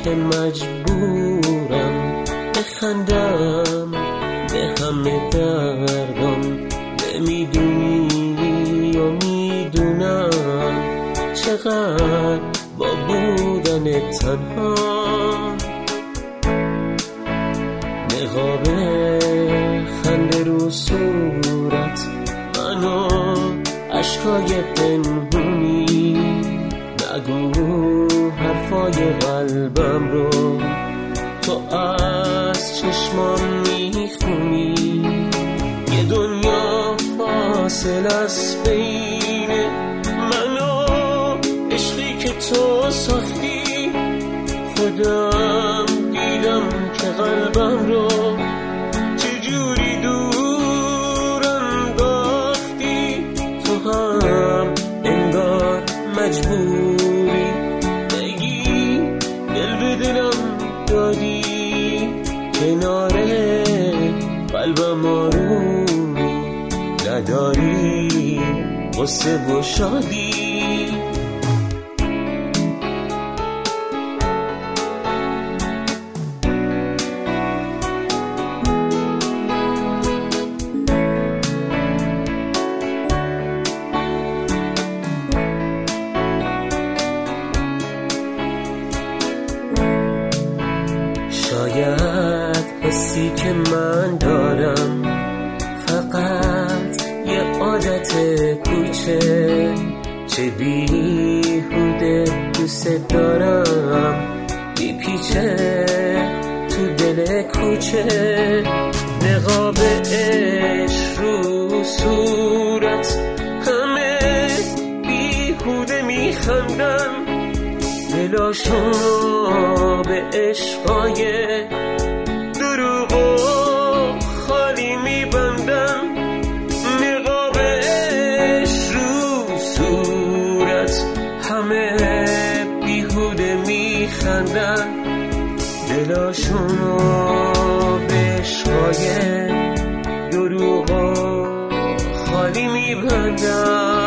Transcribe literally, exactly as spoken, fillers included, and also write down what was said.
که مجبورم بخندم به همه دردم. نمیدونی و میدونم چقدر با بودن تنها نقاب خنده رو صورت منو عشقای پنهونی. نگو حرفای قلبم رو تو از چشمام میخونی. یه دنیا فاصل از بین منو عشقی که تو ساختی. خودم دیدم که قلبم رو چجوری دور انداختی. تو هم انگار مجبوری بگی دل به دلم دادی. کنار قلبم آرومی نداری غصه و شادی. شاید حسی که من دارم فقط یه عادت کوچه. چه بیهوده دوست دارم میپیچه تو دل کوچه. نقاب عشق رو صورت همه بیهوده میخندن. دلاشون رو به عشقای دروغ و خالی میبندن. نقاب عشق رو صورت همه بیهوده میخندن. دلاشون رو به عشقای دروغ و خالی میبندن.